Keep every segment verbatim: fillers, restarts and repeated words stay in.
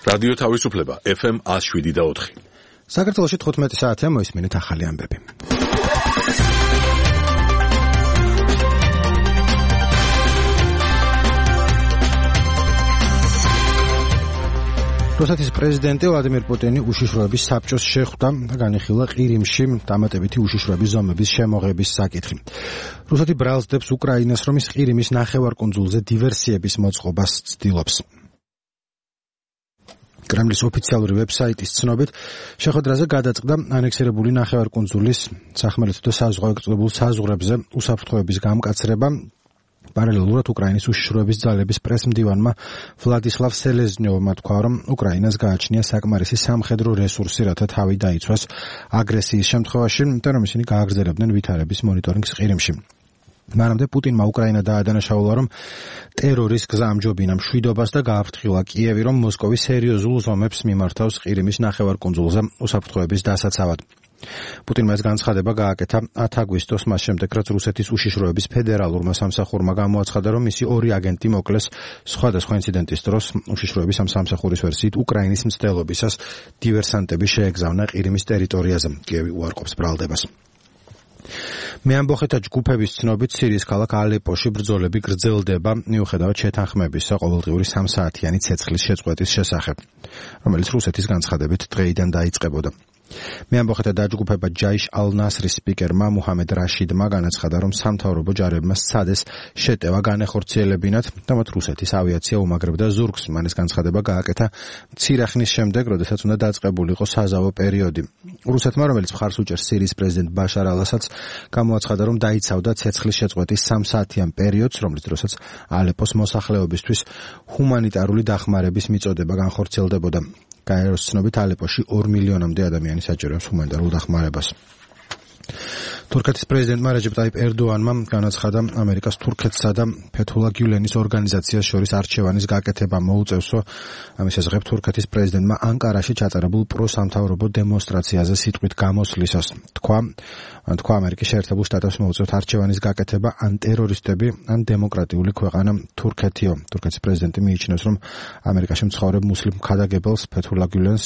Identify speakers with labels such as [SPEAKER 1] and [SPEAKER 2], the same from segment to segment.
[SPEAKER 1] რადიო თავისუფლება ეფ ემ one oh seven და four.
[SPEAKER 2] საქართველოში თხუთმეტი საათია, მოისმინეთ ახალი ამბები. რუსეთის პრეზიდენტი ვლადიმირ პუტინი უშიშროების საბჭოს შეხვდა და განიხილა ყირიმში დამატებითი უშიშროების ზომების შემოღების საკითხი. რუსეთი ბრალსდებს უკრაინას, რომ ის ყირიმის ნახევარკუნძულზე დივერსიების მოწყობას ცდილობს. კრემლის ოფიციალური ვებსაიტის ცნობით, შეხვედრაზე გადაწყდა ანექსირებული ნახევარკუნძულის სახმელეთო და საზღვაო საზღვრებზე უსაფრთხოების გამკაცრება. პარალელურად უკრაინის უშიშროების ძალების პრესმდივანმა ვლადისლავ სელეზნიოვმა თქვა, რომ უკრაინას გააჩნია საკმარისი სამხედრო რესურსი, რათა თავი დაიცვას აგრესიის შემთხვევაში, და რომ ისინი გააგრძელებდნენ ვითარების მონიტორინგს ყირიმში. მანამდე პუტინმა უკრაინა დაადანაშაულა, რომ ტერორის გზა ამჯობინა მშვიდობას და გააფრთხილა კიევი, რომ მოსკოვი სერიოზულ ზომებს მიმართავს ყირიმის ნახევარკუნძულზე უსაფრთხოების დასაცავად. პუტინმა ეს განცხადება გააკეთა ათ აგვისტოს, მას შემდეგ, რაც რუსეთის უშიშროების ფედერალურმა სამსახურმა გამოაცხადა, რომ მისი ორი აგენტი მოკლეს სხვადასხვა ინციდენტის დროს. უშიშროების ამ სამსახურის ვერსიით უკრაინის მცდელობისას დივერსანტები შეეგზავნა ყირიმის ტერიტორიაზე. კიევი უარყოფს ბრალდებას. მეამბოხეთა ჯგუფების ცნობით, სირიის ქალაქ ალეპოში ბრძოლები გრძელდება, მიუხედავად შეთანხმებისა ყოველდღიური სამსაათიანი ცეცხლის შეწყვეტის შესახებ, რომელიც რუსეთის განცხადებით დღეიდან დაიწყებოდა. მეამბოხეთა დაჯგუფება ჯაიშ ალ-ნასრის სპიკერმა მუჰამედ რაშიდმა განაცხადა, რომ სამთავრობო ჯარებმა სცადეს შეტევა განეხორციელებინათ და მათ რუსეთის ავიაცია უმაგრებდა ზურგს. მან ეს განცხადება გააკეთა მცირე ხნის შემდეგ, როდესაც უნდა დაწყებულიყო საზავო პერიოდი. რუსეთმა, რომელიც მხარს უჭერს სირიის პრეზიდენტ ბაშარ ალ-ასადს, გამოაცხადა, რომ დაიცავდა ცეცხლის შეწყვეტის სამსაათიან პერიოდს, რომლის დროსაც ალეპოს მოსახლეობისთვის ჰუმანიტარული დახმარების მიწოდება განხორციელდებოდა. გაეროს ცნობით, ალეპოში ორი მილიონამდე ადამიანი საჭიროებს ჰუმანიტარულ დახმარებას. თურქეთის პრეზიდენტმა რეჯეპ ტაიპ ერდოანმა განაცხადა, ამერიკას თურქეთსა და ფეთულა გიულენის ორგანიზაციას შორის არჩევანის გაკეთება მოუწევსო. ამის შესახებ თურქეთის პრეზიდენტმა ანკარაში ჩატარებულ პროსამთავრობო დემონსტრაციაზე სიტყვით გამოსვლისას თქვა, თქვა ამერიკის შეერთებულ შტატებს მოუწევთ არჩევანის გაკეთება ან ტერორისტები, ან დემოკრატიული ქვეყანა თურქეთიო. თურქეთის პრეზიდენტი მიიჩნევს, რომ ამერიკაში მცხოვრებ მუსლიმ ქადაგებელს ფეთულა გიულენს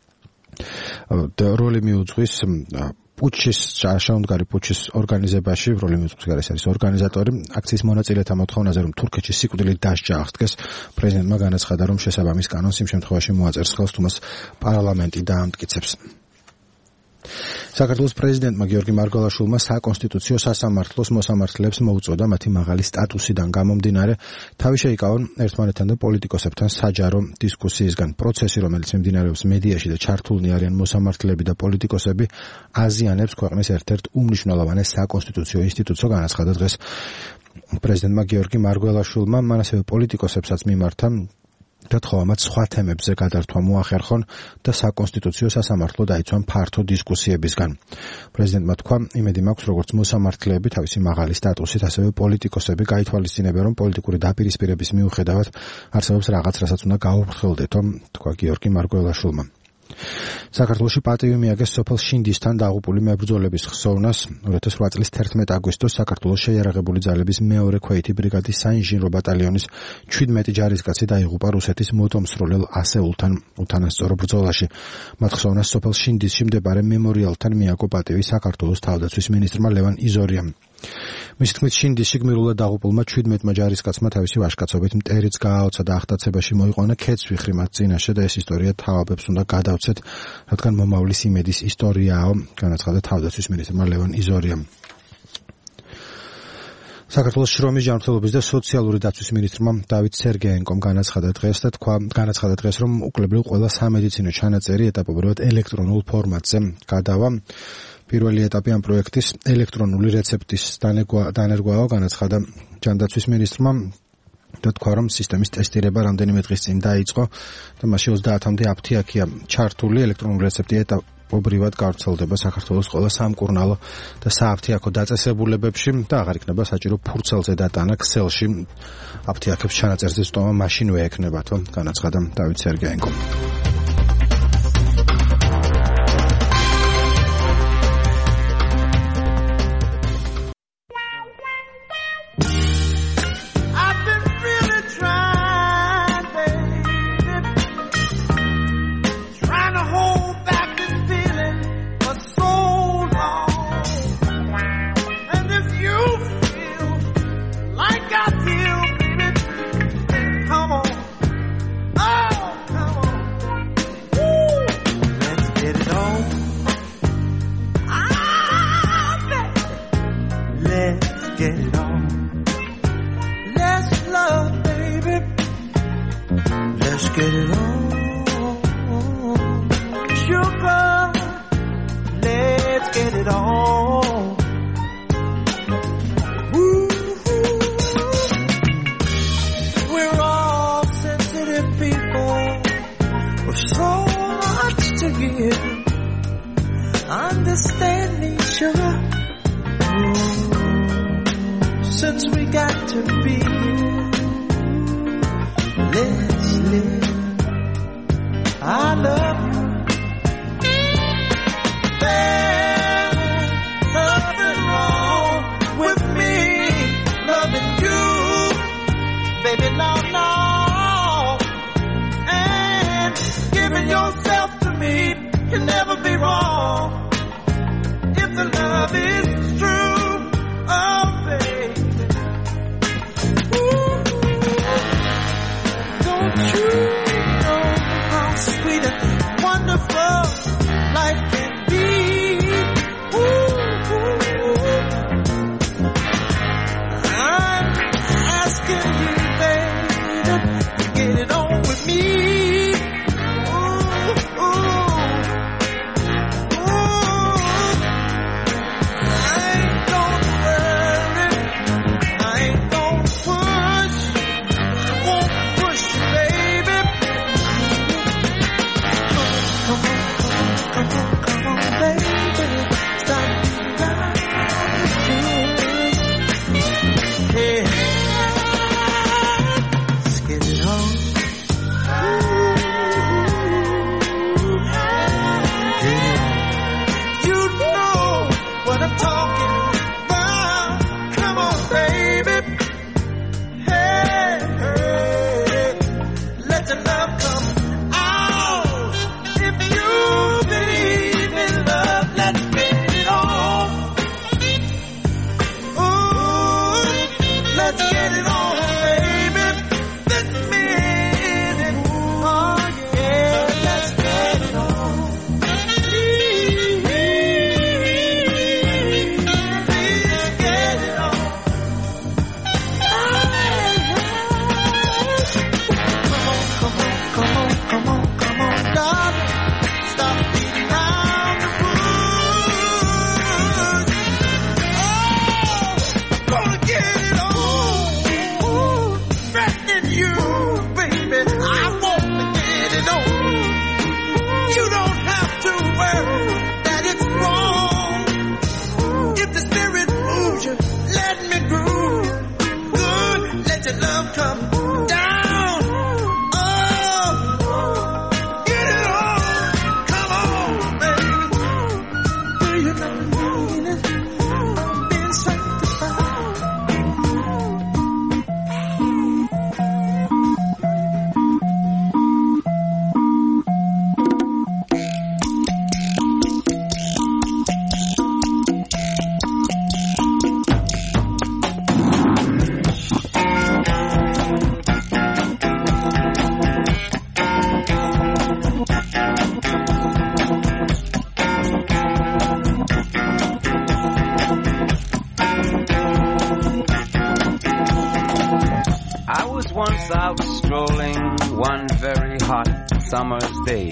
[SPEAKER 2] როლი მიუძღვის პუჩის შაუნდგარი პუჩის ორგანიზებაში, როლი მიუძღვის არის ორგანიზატორი. აქციის მონაწილეთა მოთხოვნაზე, რომ თურქეთში სიკვდილით დასჯა აღდგეს, პრეზიდენტმა განაცხადა, რომ შესაბამის კანონს იმ შემთხვევაში მოაწერს ხელს, თუ მას პარლამენტი დაამტკიცებს. საქართველოს პრეზიდენტმა გიორგი მარგველაშვილმა საკონსტიტუციო სასამართლოს მოსამართლეებს მოუწოდა მათი მაღალი სტატუსიდან გამომდინარე თავი შეიკავონ ერთმანეთთან და პოლიტიკოსებთან საჯარო დისკუსიისგან. პროცესი, რომელიც მიმდინარეობს მედიაში და ჩართულნი არიან მოსამართლეები და პოლიტიკოსები, აზიანებს ქვეყნის ერთ-ერთ უმნიშვნელოვანეს საკონსტიტუციო ინსტიტუტს, განაცხადა დღეს პრეზიდენტმა გიორგი მარგველაშვილმა. მან ასევე პოლიტიკოსებსაც მიმართა გათხოვა მათ სხვა თემებზე გადართვა მოახერხონ და საკონსტიტუციო სასამართლო დაიცვან ფართო დისკუსიებისგან. პრეზიდენტმა თქვა, იმედი მაქვს, როგორც მოსამართლეები თავისი მაღალი სტატუსით, ასევე პოლიტიკოსები გაითვალისწინებენ, რომ პოლიტიკური დაპირისპირების მიუხედავად არსებობს რაღაც, რასაც უნდა გაუფრთხილდეთო, თქვა გიორგი მარგველაშვილმა. საქართველოში პატივი მიაგეს სოფელ შინდისთან დაღუპული მებრძოლების ხსოვნას. ორი ათას ოთხ წლის თერთმეტი აგვისტოს საქართველოს შეიარაღებული ძალების მეორე ქვეითი ბრიგადის საინჟინრო ბატალიონის ჩვიდმეტი ჯარისკაცი დაიღუპა რუსეთის მოტომსროლელ ასეულთან უთანასწორო ბრძოლაში. მათ ხსოვნას სოფელ შინდისში მდებარე მემორიალთან მიაგო პატივი საქართველოს თავდაცვის მინისტრმა ლევან იზორიამ. მის თქმით, შინდისში გმირულად დაღუპულმა ჩვიდმეტმა ჯარისკაცმა თავისი ვაჟკაცობით მტერიც გააოცა და ახტაცებაში მოიყვანა ქეცვიხრი მათ წინაშე და ეს ისტორია თავაბებს უნდა გადავცეთ, რადგან მომავლის იმედის ისტორიაო, განაცხადა თავდაცვის მინისტრმა ლევან იზორიამ. საქართველოს შრომის ჯანმრთელობის და სოციალური დაცვის მინისტრმა დავით სერგეენკომ განაცხადა დღეს და თქვა, განაცხადა დღეს, რომ უკლებრივ ყველა სამედიცინო ჩანაწერი ეტაპობრივად ელექტრონულ ფორმატზე გადავა. პირველი ეტაპი ამ პროექტის ელექტრონული რეცეპტის დანერგვაო, განაცხადა ჯანდაცვის მინისტრმა და თქვა, რომ სისტემის ტესტირება რამდენიმე დღის წინ დაიწყო და მასში ოცდაათამდე აფთიაქია ჩართული. ელექტრონული რეცეპტი ეტაპობრივად გავრცელდება საქართველოს ყველა სამკურნალო და სააფთიაქო დაწესებულებებში და აღარ იქნება საჭირო ფურცელზე დატანა ქსელში. აფთიაქებს ჩანაწერზე სტომა მაშინვე ექნებათო, განაცხადა დავით სერგეენკომ.
[SPEAKER 3] get it on. Let's love, baby. Let's get it on. Sugar, let's get it on. Woo. We're all sensitive people with so much to give. Understand me, sugar. Since we got to be here, let's live. I love you. There's nothing wrong with me loving you, baby. No, no. And giving yourself to me can never be wrong if the love is true. Oh, baby. Ooh. Don't you know how sweet and wonderful life can be? Ooh, ooh. I'm asking you, baby, to get it on with me. Ooh, ooh.
[SPEAKER 4] Summer's day,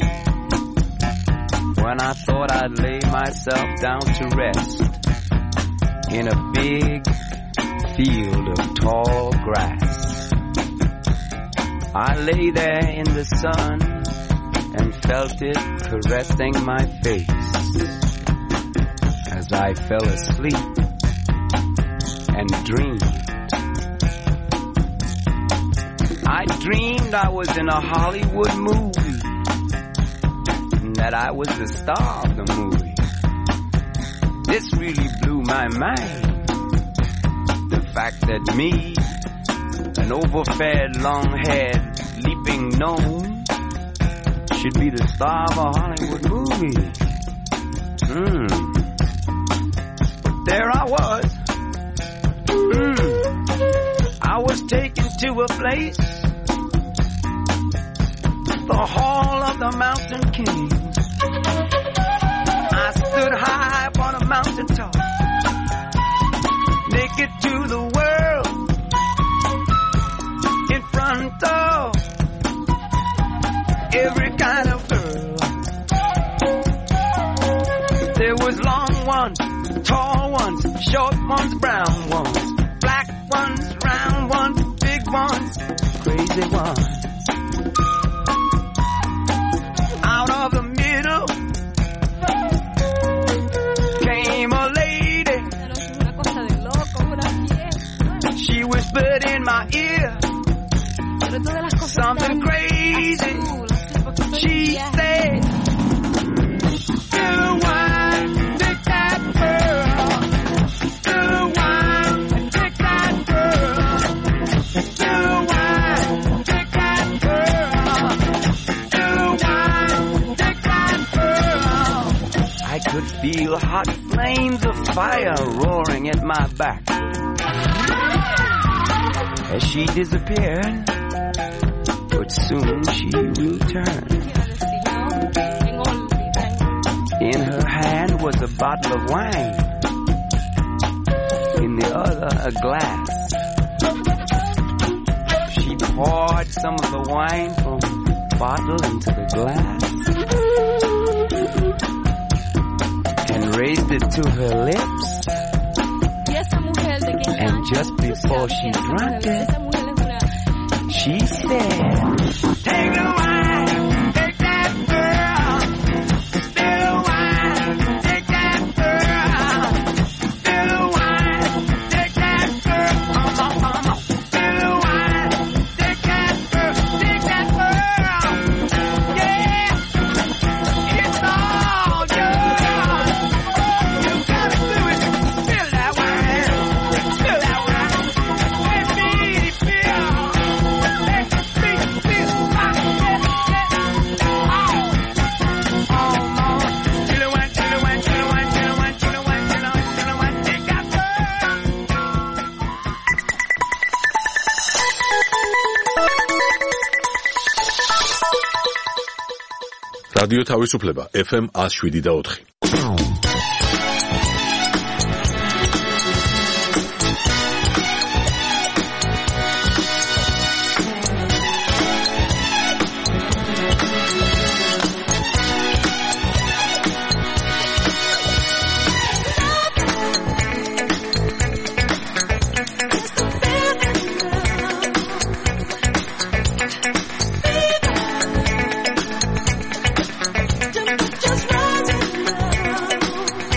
[SPEAKER 4] when I thought I'd lay myself down to rest in a big field of tall grass. I lay there in the sun and felt it caressing my face as I fell asleep and dreamed. I dreamed I was in a Hollywood movie, that I was the star of the movie. This really blew my mind. The fact that me, an overfed, long-haired, leaping gnome, should be the star of a Hollywood movie. Hmm. But there I was. Hmm. I was taken to a place, the Hall of the Mountain King. I stood high upon a mountain top, naked to short ones, brown ones, black ones, round ones, big ones, crazy ones. Out of the middle came a lady. She whispered in my ear something crazy. She said, "Still wine, take that girl. Still wine, take that girl. Still wine, take that girl. Still wine, take that girl." I could feel hot flames of fire roaring at my back as she disappeared, but soon she returned. In her hand was a bottle of wine, in the other a glass. She poured some of the wine from the bottle into the glass and raised it to her lips. And just before she drank it, she said, "Take the wine, take that girl. Still wine, take that girl. Still wine, take that girl. Come on, come on. Still wine, take that girl, take that girl. Yeah, it's all yours. You gotta do it. Spill that wine, spill that wine. Let me feel. Let me feel. Oh, oh, chill one, chill one, chill one, chill one, chill one, chill one, chill one. Take that girl.
[SPEAKER 1] რადიო თავისუფლება ეფ ემ one oh seven და four.
[SPEAKER 3] Just rising up.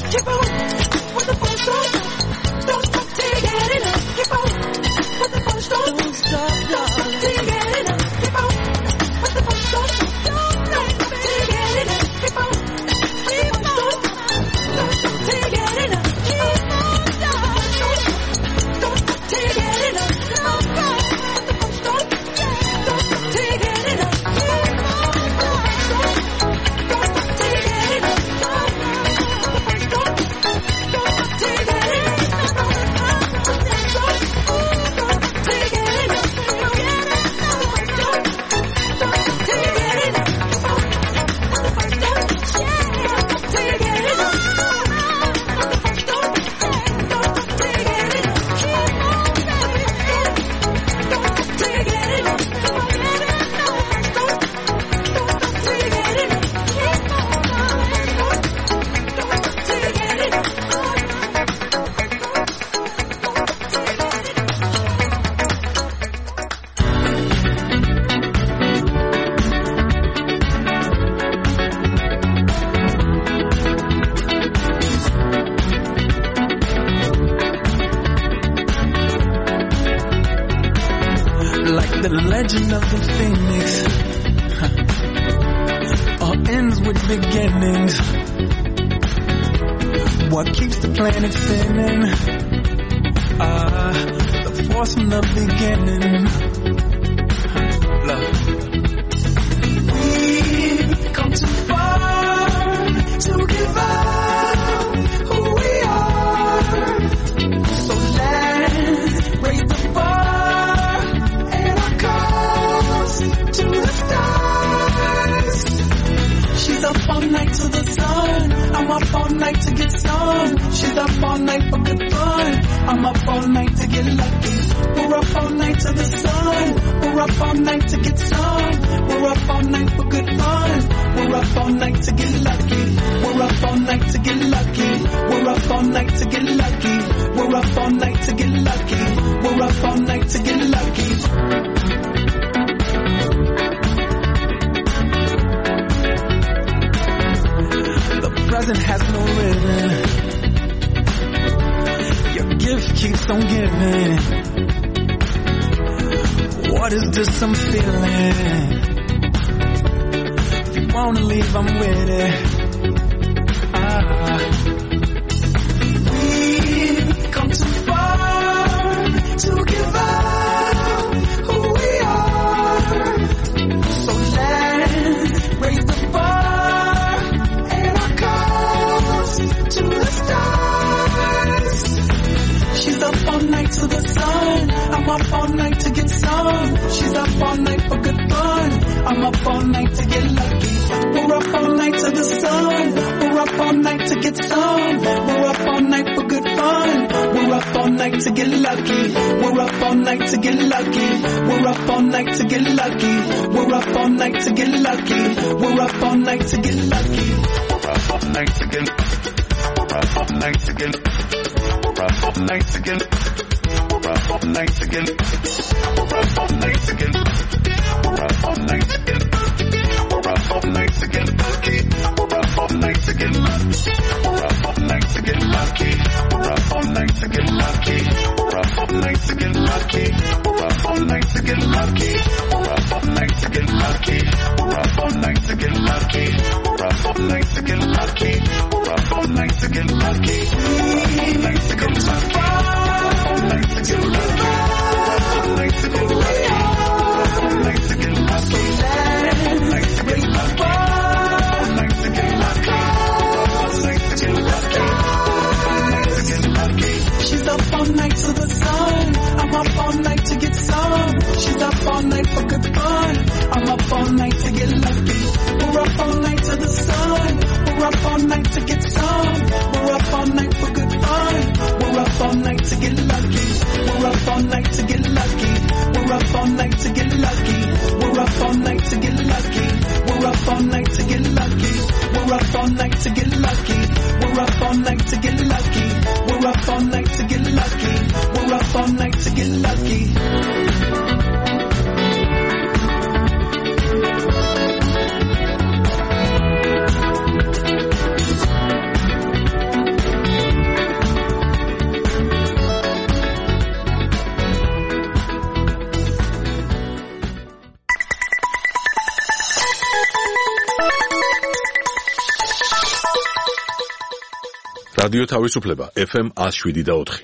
[SPEAKER 3] keep on with the fun stuff. Don't stop till you get enough. Keep on with the fun stuff. Don't stop, darling, till you get enough. Keep on with the fun stuff. Don't stop till you get enough. Keep on with the fun stuff. Don't stop till you get enough. Keep on, darling, don't stop till you get enough. Keep on with the fun stuff. Don't stop till you get enough. Keep on, don't stop till you get enough.
[SPEAKER 5] The legend of the phoenix huh. All ends with beginnings. What keeps the planet spinning? Ah, the force from the beginning. Love. We've come too far to give up who we are. So let's raise the bar. To the stars. She's up all night to the sun. I'm up all night to get some. She's up all night for good fun. I'm up all night to get lucky. We're up all night to the sun. We're up all night to get some. We're up all night for good fun. We're up all night to get lucky. We're up all night to get lucky. We're up all night to get lucky. We're up all night to get lucky. We're up all night to get lucky. Present has no ribbon. Your gift keeps on giving. What is this I'm feeling? If you wanna leave, I'm with it. Ah. We've come too far to give up who we are. So let's raise the bar. To the stars. She's up all night to the sun. I'm up all night to get some. She's up all night for good fun. I'm up all night to get lucky. We're up all night to the sun. We're up all night to get some. We're up all night for good fun. We're up all night to get lucky. We're up all night to get lucky. We're up all night to get lucky. We're up all night to get lucky. We're up all night to get lucky.
[SPEAKER 6] We're up all night to get lucky. Up all night again. Up all night again. Up all night again. Up all night again. Up all night again. Up all night again. Up all night again. Up all night again. Lucky. Up all night again. Lucky. Up all night again. Lucky. Up all night again. Lucky. Up all night again. Lucky. Up all night again. Lucky. Up all night again. Lucky. Up all night again. Lucky. All night to go too far. All night to get lucky. All night to go lucky. All night to get lucky. All night to get lucky. All night to get lucky. All night to get lucky. All night to get lucky.
[SPEAKER 5] She's up all night to the sun. I'm up all night to get some. She's up all night for good fun. I'm up all night to get lucky. We're up all night to the sun. We're up all night to get some. We're up all night for good fun. We're up all
[SPEAKER 1] რადიო თავისუფლება ეფ ემ one oh seven და four.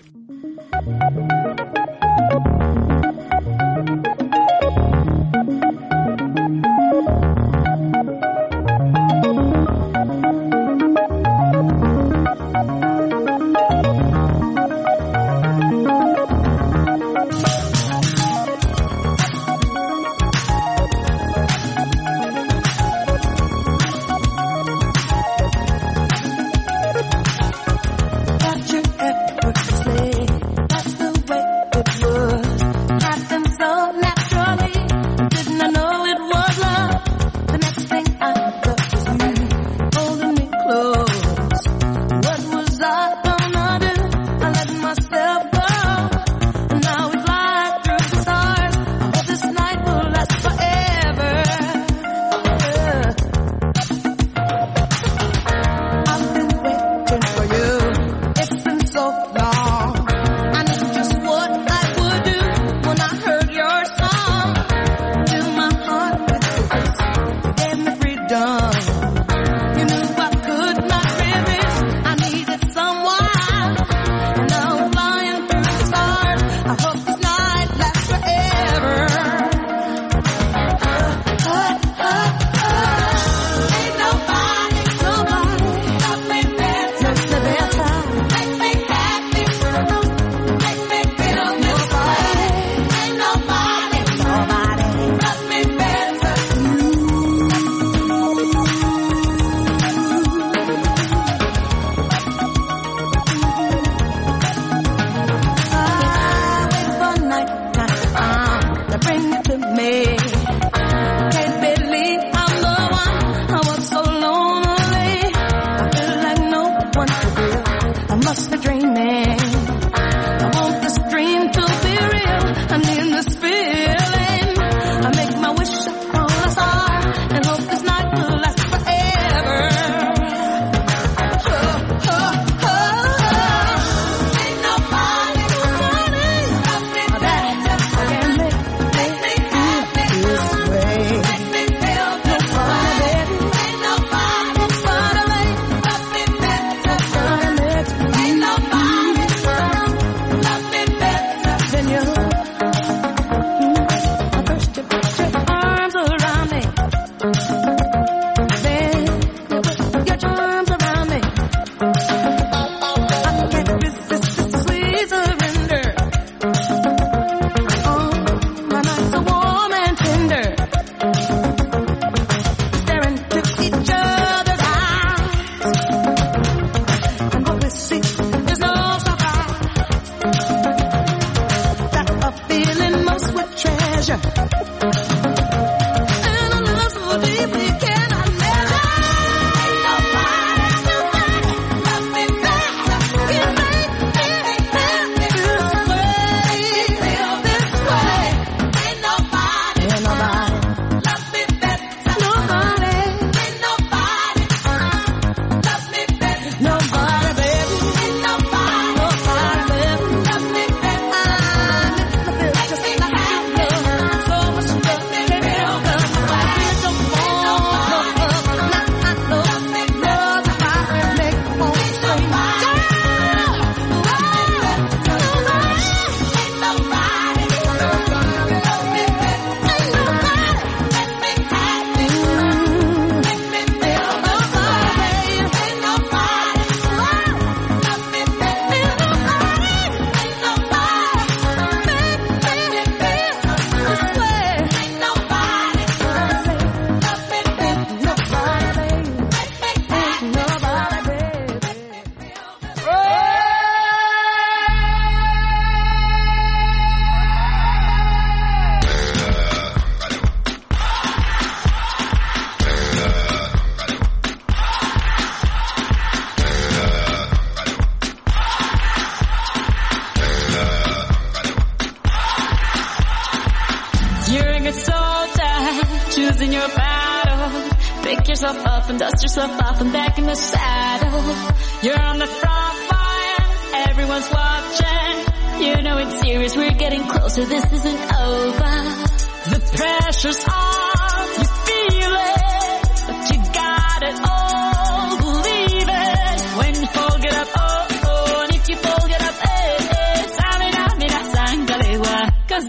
[SPEAKER 7] choosing your battle. Pick yourself up and dust yourself off and back in the saddle. You're on the front line, everyone's watching. You know it's serious, we're getting closer, this isn't over. The pressure's on, you feel it, but you got it all, believe it. When you fall, get up, oh.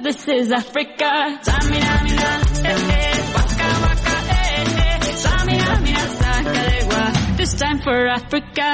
[SPEAKER 7] this is Africa. Samina, mina, eh, eh, waka, waka, eh, eh. Samina, mina, sakalewa. This time for Africa.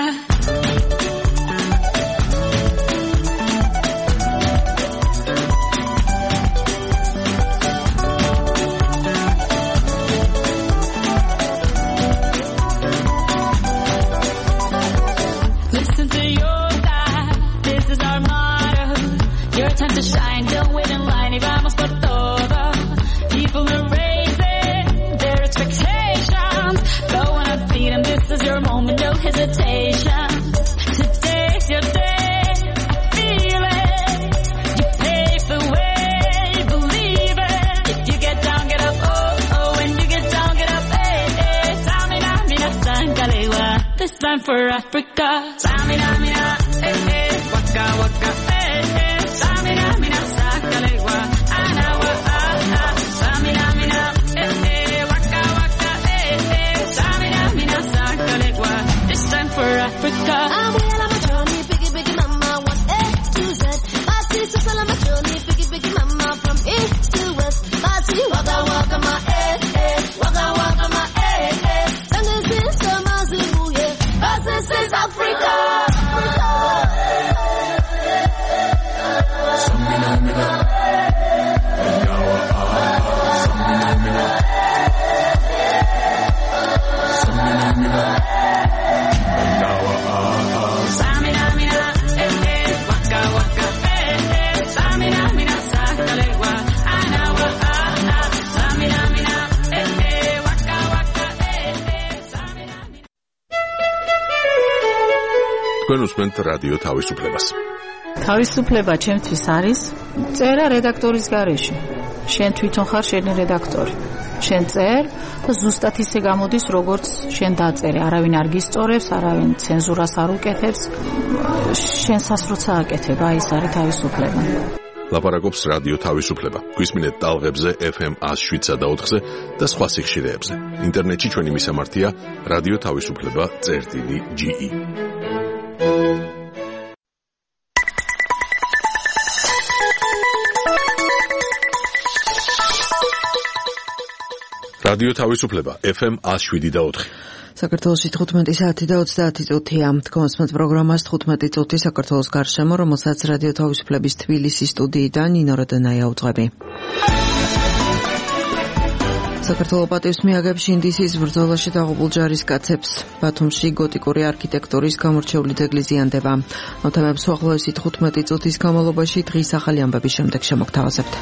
[SPEAKER 7] Listen to your God, this is our motto. Your time to shine, don't wait in line, y vamos por todo. People are raising their expectations. Go on and feed them, this is your moment, no hesitation. Today's your day, I feel it. You pave the way, believe it. If you get down, get up, oh, oh. When you get down, get up, hey, hey. Samina, mina, sangalewa. This time for Africa. Samina, mina, eh, eh. Waka, waka, eh, eh. Samina, mina, sakalewa. Anawa, ah, ah. Samina, mina, eh, eh. Waka, waka, eh, eh. Samina, mina, sakalewa. This time for Africa.
[SPEAKER 3] I'm well on my journey, biggie, biggie, mama, one A to Z. Party, social on my journey, biggie, biggie, mama, from east to west. Party, waka, waka, my eh, eh. Waka, waka, my eh, eh. Sangin' sister, Mazulu, yeah. 'Cause this is Africa.
[SPEAKER 7] Samina, mina, eh, eh. Waka, waka, eh, eh. Samina, mina, sakalewa. Anawa, ah, ah. Samina, mina, eh, eh. Waka, waka, eh, eh. Samina, mina.
[SPEAKER 1] თქვენ უსმენთ რადიო თავისუფლებას.
[SPEAKER 8] თავისუფლება ჩემთვის არის წერა რედაქტორის გარეშე. შენ თვითონ ხარ შენი რედაქტორი. შენ წერ და ზუსტად ისე გამოდის, როგორც შენ დაწერე. არავინ არ გისწორებს, არავინ ცენზურას არ უკეთებს. შენსას როცა აკეთებ, აი ეს არის თავისუფლება.
[SPEAKER 1] ლაპარაკობს რადიო თავისუფლება. გვისმინეთ ტალღებზე ეფ ემ one oh seven და ოთხზე და სხვა სიხშირეებზე. ინტერნეტში ჩვენი მისამართია რადიო თავისუფლება წერტილი ჯი ი. რადიო თავისუფლება ეფ ემ one oh seven და ოთხი.
[SPEAKER 9] საქართველოში თხუთმეტი საათი და ოცდაათი წუთია. თქვენს პროგრამას თხუთმეტი წუთი საქართველოს გარშემო, რომელსაც რადიო თავისუფლების თბილისის სტუდიიდან ნინო როდენაია უძღვები. საქართველოს პატივს მიაგებს შინდისის ბრძოლაში დაღუპულ ჯარისკაცებს. ბათუმში გოტიკური არქიტექტურის გამორჩეული ძეგლი ზიანდება. მოთამებს უახლოესი თხუთმეტი წუთის განმავლობაში დღის ახალი ამბების შემდეგ შემოგთავაზებთ.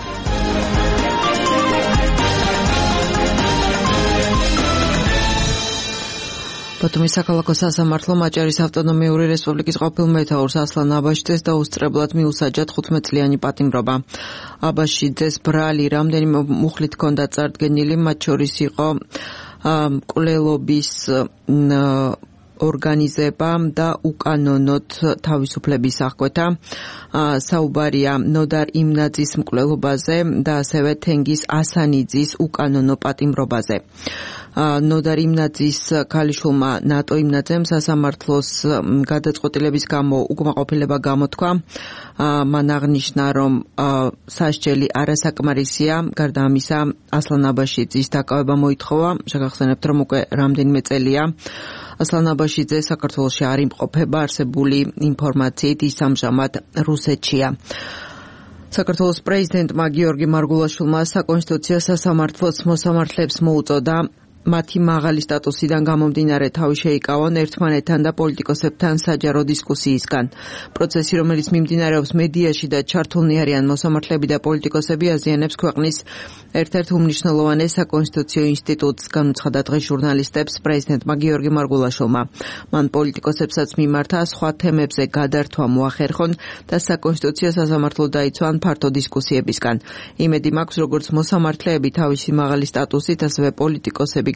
[SPEAKER 9] ბათუმის საქალაქო სასამართლო მაჭარის ავტონომიური რესპუბლიკის ყოფილ მეთაურს ასლან აბაშიძეს დაუსწრებლად მიუსაჯა თხუთმეტ წლიანი პატიმრობა. აბაშიძეს ბრალი რამდენიმე მუხლით ჰქონდა წარდგენილი, მათ შორის იყო მკვლელობის ორგანიზება და უკანონოდ თავისუფლების აღკვეთა. საუბარია ნოდარ იმნაძის მკვლელობაზე და ასევე თენგიზ ასანიძის უკანონო პატიმრობაზე. ნოდარ იმნაძის ქალიშვილმა ნატო იმნაძემ სასამართლოს გადაწყვეტილების გამო უკმაყოფილება გამოთქვა. მან აღნიშნა, რომ სასჯელი არასაკმარისია. გარდა ამისა, ასლან აბაშიძის დაკავება მოითხოვა. შეგახსენებთ, რომ უკვე რამდენიმე წელია ასლან აბაშიძე საქართველოში არ იმყოფება, არსებული ინფორმაციით ის ამჟამად რუსეთშია. საქართველოს პრეზიდენტმა გიორგი მარგულაშვილმა საკონსტიტუციო სასამართლოს მოსამართლეებს მოუწოდა მათი მაღალი სტატუსიდან გამომდინარე თავი შეიკავონ ერთმანეთთან და პოლიტიკოსებთან საჯარო დისკუსიისგან. პროცესი, რომელიც მიმდინარეობს მედიაში და ჩართულნი არიან მოსამართლეები და პოლიტიკოსები, აზიანებს ქვეყნის ერთ-ერთ უმნიშვნელოვანეს საკონსტიტუციო ინსტიტუტს, განუცხადა დღეს ჟურნალისტებს პრეზიდენტმა გიორგი მარგულაშვილმა. მან პოლიტიკოსებსაც მიმართა სხვა თემებზე გადართვა მოახერხონ და საკონსტიტუციო სასამართლო დაიცვან ფართო დისკუსიებისგან. იმედი მაქვს, როგორც მოსამართლეები თავისი მაღალი სტატუსით, ასევე პოლიტიკოსები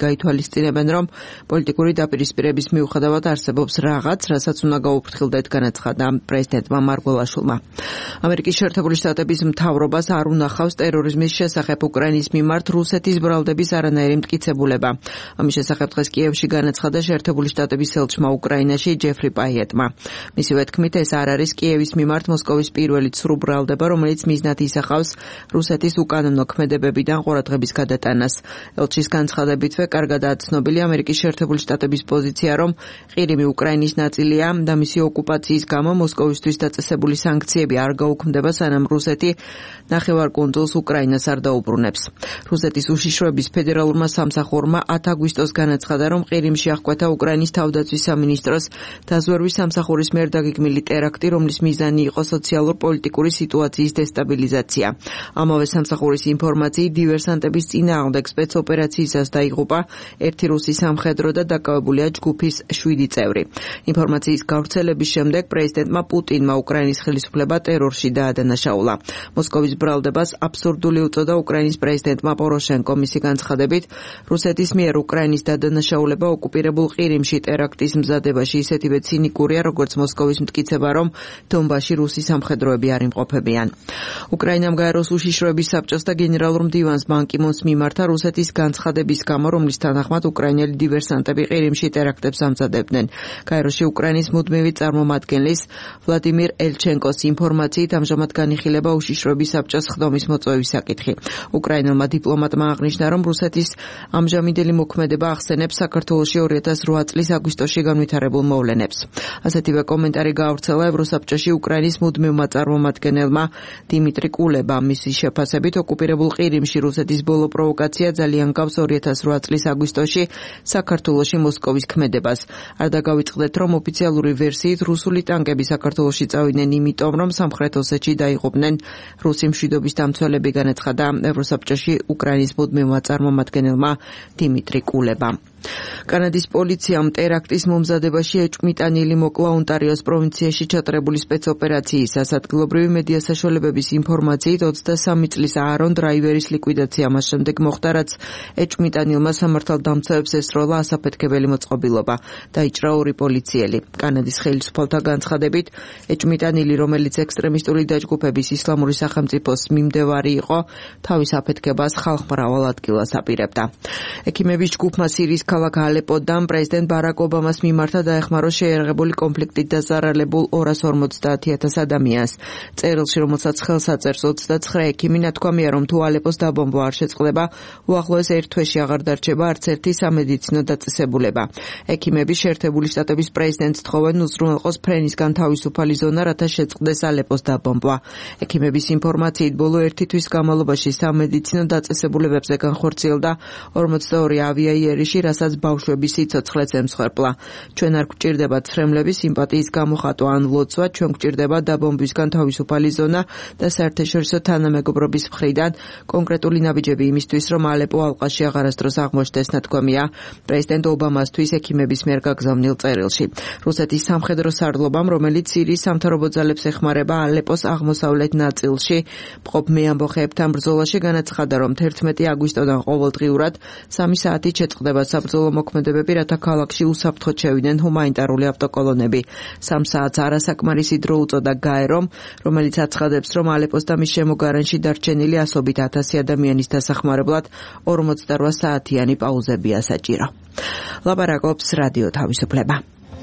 [SPEAKER 9] გაითვალისწინებენ, რომ პოლიტიკური დაპირისპირების მიუხედავად არსებობს რაღაც, რასაც უნდა გაუფრთხილდეთ, განაცხადა პრეზიდენტმა მარგველაშვილმა. ამერიკის შეერთებული შტატების მთავრობას არ უნახავს ტერორიზმის შესახებ უკრაინის მიმართ რუსეთის ბრალდების არანაირი მტკიცებულება. ამის შესახებ დღეს კიევში განაცხადა შეერთებული შტატების ელჩმა უკრაინაში ჯეფრი პაიეტმა. მისივე თქმით, ეს არ არის კიევის მიმართ მოსკოვის პირველი ცრუ ბრალდება, რომელიც მიზნად ისახავს რუსეთის უკანონო ქმედებებიდან ყურადღების გადატანას. ელჩის განცხადებითვე კარგადაა ცნობილი ამერიკის შეერთებული შტატების პოზიცია, რომ ყირიმი უკრაინის ნაწილია და მისი ოკუპაციის გამო მოსკოვისთვის დაწესებული სანქციები არ გაუქმდება, სანამ რუსეთი ნახევარკუნძულს უკრაინას არ დაუბრუნებს. რუსეთის უშიშროების ფედერალურმა სამსახურმა ათი აგვისტოს განაცხადა, რომ ყირიმში აღკვეთა უკრაინის თავდაცვის სამინისტროს დაზვერვის სამსახურის მიერ დაგეგმილი ტერაქტი, რომლის მიზანი იყო სოციალურ-პოლიტიკური სიტუაციის დესტაბილიზაცია. ამავე სამსახურის ინფორმაციით, დივერსანტების წინააღმდეგ სპეცოპერაციისას დაიღუპა ერთი რუსი სამხედრო და დაკავებულია ჯგუფის შვიდი წევრი. ინფორმაციის გავრცელების შემდეგ პრეზიდენტმა პუტინმა უკრაინის ხელისუფლება ტერორში დაადანაშაულა. მოსკოვის ბრალდებას აბსურდული უწოდა უკრაინის პრეზიდენტმა პოროშენკომ. მისი განცხადებით, რუსეთის მიერ უკრაინის დადანაშაულება ოკუპირებულ ყირიმში ტერაქტის მზადებაში ისეთივე ცინიკურია, როგორც მოსკოვის მტკიცება, რომ დონბასში რუსი სამხედროები არ იმყოფებიან. უკრაინამ გაეროს უშიშროების საბჭოს და გენერალურ მდივანს ბან კი მუნს მიმართა რუსეთის განცხადების გამო, რომლის თანახმად უკრაინელი დივერსანტები ყირიმში ტერაქტებს ამზადებდნენ. გაეროში უკრაინის მუდმივი წარმომადგენლის ვლადიმირ ელჩენკოს ინფორმაციით, ამჟამად განიხილება უშიშროების საბჭოს ხდომის მოწვევის საკითხი. უკრაინელმა დიპლომატმა აღნიშნა, რომ რუსეთის ამჟამინდელი მოქმედება ახსენებს საქართველოში ორი ათას რვა წლის აგვისტოში განვითარებულ მოვლენებს. ასეთივე კომენტარი გაავრცელა ევროსაბჭოში უკრაინის მუდმივმა წარმომადგენელმა დიმიტრი კულებამ. მისი შეფასებით, ოკუპირებულ ყირიმში რუსეთის ბოლო პროვოკაცია ძალიან გავს ორი ათას რვა წლის აგვისტოში საქართველოში მოსკოვის ქმედებას. არ დაგავიწყდეთ, რომ ოფიციალური ვერსიით რუსული ტანკები საქართველოში წავიდნენ იმიტომ, რომ სამხრეთ ოსეთში დაიღუპნენ რუსი მშვიდობის დამცველები, განაცხადა ევროსაბჭოში უკრაინის მუდმივმა წარმომადგენელმა დიმიტრი კულებამ. კანადის პოლიციამ ტერაქტის მომზადებაში ეჭვმიტანილი მოკლა ონტარიოს პროვინციაში ჩატარებული სპეცოპერაციისას. ადგილობრივი მედია საშუალებების ინფორმაციით, ოცდასამი წლის აარონ დრაივერის ლიკვიდაცია მას შემდეგ მოხდა, რაც ეჭვმიტანილმა სამართალდამცავებს ესროლა ასაფეთქებელი მოწყობილობა. დაიჭრა ორი პოლიციელი. კანადის ხელისუფალთა განცხადებით, ეჭვმიტანილი, რომელიც ექსტრემისტული დაჯგუფების ისლამური სახელმწიფოს მიმდევარი იყო, თავის აფეთქებას ხალხმრავალ ადგილას აპირებდა. ექიმების ჯგუფმა სირიის ქალაქ ალეპოდან პრეზიდენტ ბარაკ ობამას მიმართა დაეხმარო შეიარაღებული კონფლიქტით დაზარალებულ ორას ორმოცდაათი ათას ადამიანს. წერილში, რომელსაც ხელს აწერს ოცდაცხრა ექიმი, ნათქვამია, რომ თუ ალეპოს დაბომბვა არ შეწყდება, უახლოეს ერთ თვეში აღარ დარჩება არც ერთი სამედიცინო დაწესებულება. ექიმები შეერთებული შტატების პრეზიდენტს თხოვენ უზრუნველყოს ფრენისგან თავისუფალი ზონა, რათა შეწყდეს ალეპოს დაბომბვა. ექიმების ინფორმაციით, ბოლო ერთი თვის განმავლობაში სამედიცინო დაწესებულებებზე განხორციელდა ორმოცდაორი ავიაიერიში, რასაც ბავშვების სიცოცხლეც ემსხვერპლა. ჩვენ არ გვჭირდება ცრემლების სიმპათიის გამოხატვა ან ლოცვა, ჩვენ გვჭირდება დაბომბვისგან თავისუფალი ზონა და საერთაშორისო თანამეგობრობის მხრიდან კონკრეტული ნაბიჯები იმისთვის, რომ ალეპო ალყაში აღარასდროს აღმოჩნდეს, ნათქვამია პრეზიდენტ ობამასთვის ექიმების მიერ გაგზავნილ წერილში. რუსეთის სამხედრო სარდლობამ, რომელიც სირიის სამთავრობო ძალებს ეხმარება ალეპოს აღმოსავლეთ ნაწილში მყოფ მეამბოხეებთან ბრძოლაში, განაცხადა, რომ თერთმეტი აგვისტოდან ყოველდღიურად სამი საათით შეწყდება საბრძოლო მოქმედებები, რათა ქალაქში უსაფრთხოდ შევიდნენ ჰუმანიტარული ავტოკოლონები. სამ საათს არასაკმარისი დრო უწოდა გაერომ, რომელიც აცხადებს, რომ ალეპოს და მის შემოგარენში დარჩენილი ასობით ათასი ადამიანის დასახმარებლად ორმოცდარვა საათიანი პაუზებია საჭირო. ლაპარაკობს რადიო თავისუფლება.